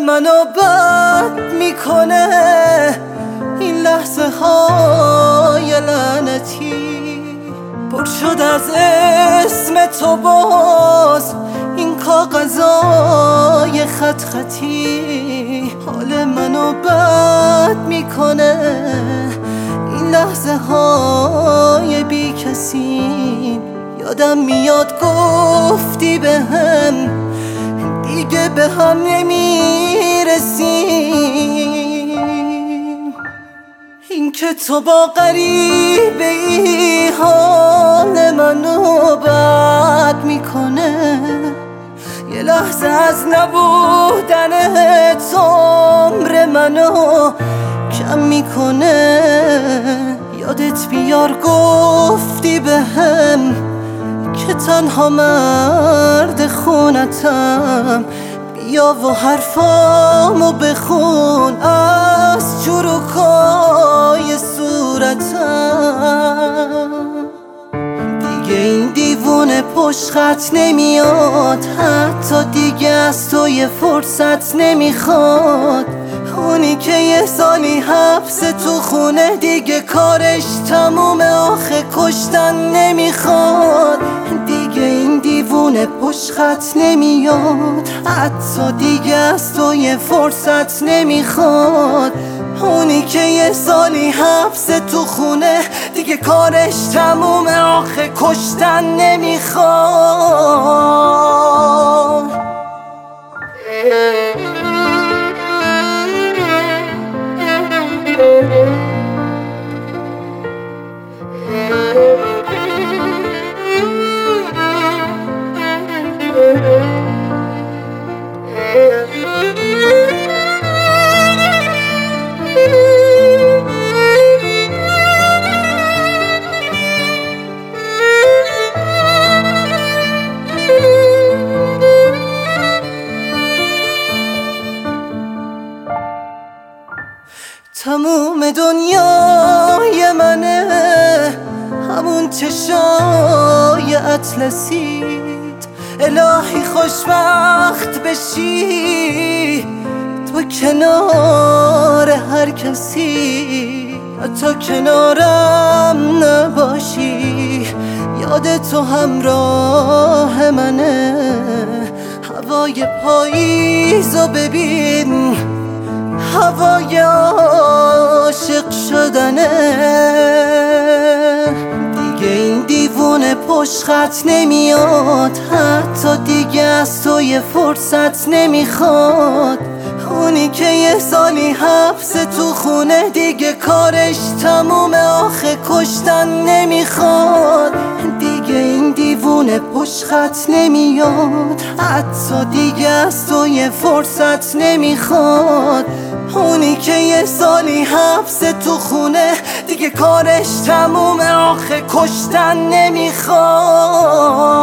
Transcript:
منو بد میکنه این لحظه های لعنتی، پر شد از اسم تو باز این کاغذای خط خطی. حال منو بد میکنه این لحظه های بی کسی. یادم میاد گفتی بهم دیگه به هم نمیرسیم. این که تو با غریبه ای حال منو بد میکنه، یه لحظه از نبودنت عمر منو کم میکنه. یادت بیار گفتی بهم که تنها مرد خونتم، بیا و حرفامو بخون از چروکای صورتم. دیگه این دیوونه پشت خط نمیاد، حتی دیگه از تو یه فرصت نمیخواد. اونی که یه سالی حبس تو خونه دیگه کارش تمومه، آخه کشتن نمیخواد. دیگه این دیوونه پشت خط نمیاد، حتی دیگه از تو یه فرصت نمیخواد. اونی که یه سالی حبس تو خونه دیگه کارش تمومه، آخه کشتن نمیخواد. تموم دنیای منه همون چشای اطلسیت. الهی خوشبخت بشی تو کنار هر کسی، حتی کنارم نباشی. یاد تو همراه منه، هوای پاییزو ببین، هوای عاشق شدنه. دیگه این دیوونه پشت خط نمیاد، حتی دیگه از تو یه فرصت نمیخواد. اونی که یه سالی حبس تو خونه دیگه کارش تمومه، آخه کشتن نمیخواد. دیگه این دیوونه پشت خط نمیاد، حتی دیگه از تو یه فرصت نمیخواد. اونی که یه سالی حبس تو خونه دیگه کارش تمومه، آخه کشتن نمیخواد.